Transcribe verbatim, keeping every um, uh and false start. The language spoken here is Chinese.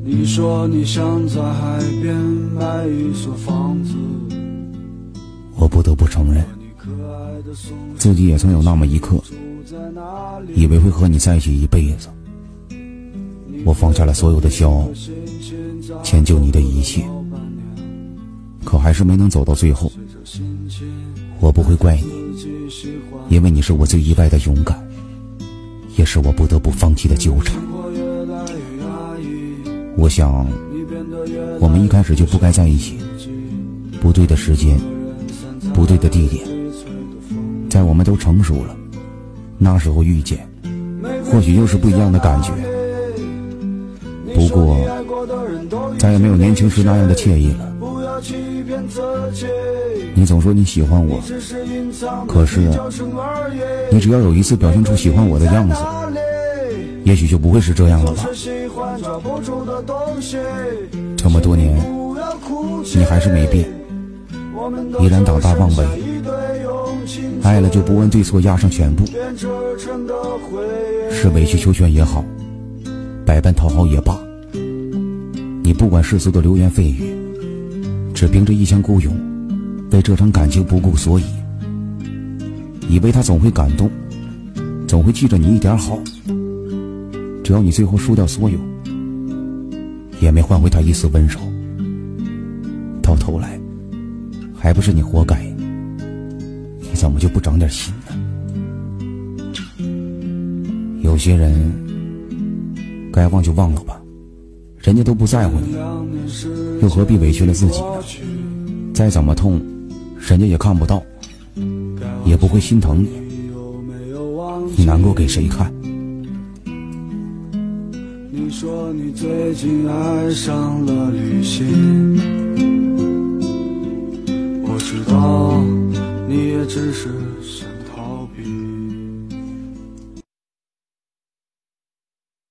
你说你想在海边买一所房子， 我不得不承认，自己也曾有那么一刻，以为会和你在一起一辈子。我放下了所有的骄傲，迁就你的一切，可还是没能走到最后。我不会怪你，因为你是我最意外的勇敢，也是我不得不放弃的纠缠。我想我们一开始就不该在一起，不对的时间，不对的地点，在我们都成熟了，那时候遇见，或许又是不一样的感觉。不过再也没有年轻时那样的惬意了。你总说你喜欢我，可是你只要有一次表现出喜欢我的样子，也许就不会是这样了吧。这么多年你还是没变，依然胆大妄为，爱了就不问对错，压上全部，是委曲求全也好，百般讨好也罢，你不管世俗的流言蜚语，只凭着一腔孤勇，为这场感情不顾所以，以为他总会感动，总会记着你一点好。只要你最后输掉所有，也没换回他一丝温柔，到头来还不是你活该。你怎么就不长点心呢？有些人该忘就忘了吧，人家都不在乎你，又何必委屈了自己呢？再怎么痛，人家也看不到，也不会心疼你，你难过给谁看？ 你说你最近爱上了旅行，我知道你也只是想逃避。